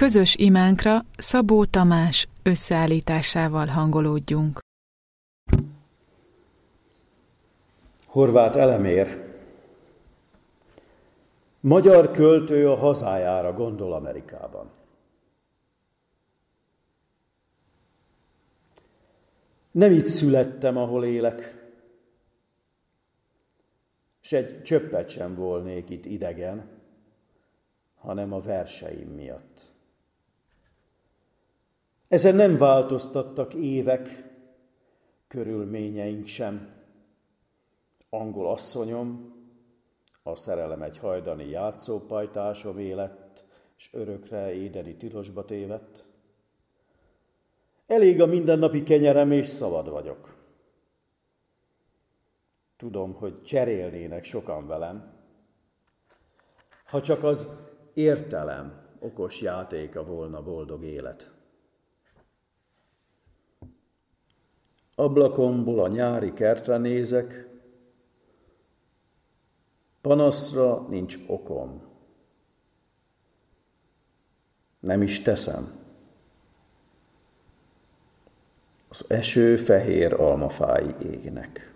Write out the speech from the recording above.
Közös imánkra Szabó Tamás összeállításával hangolódjunk. Horváth Elemér. Magyar költő a hazájára gondol Amerikában. Nem itt születtem, ahol élek, s egy csöppet sem volnék itt idegen, hanem a verseim miatt. Ezen nem változtattak évek, körülményeink sem. Angol asszonyom, a szerelem egy hajdani játszópajtásom lett, s örökre édeni tilosba tévedt. Elég a mindennapi kenyerem, és szabad vagyok. Tudom, hogy cserélnének sokan velem, ha csak az értelem okos játéka volna boldog élet. Ablakomból a nyári kertre nézek, panaszra nincs okom. Nem is teszem. Az eső fehér almafái égnek.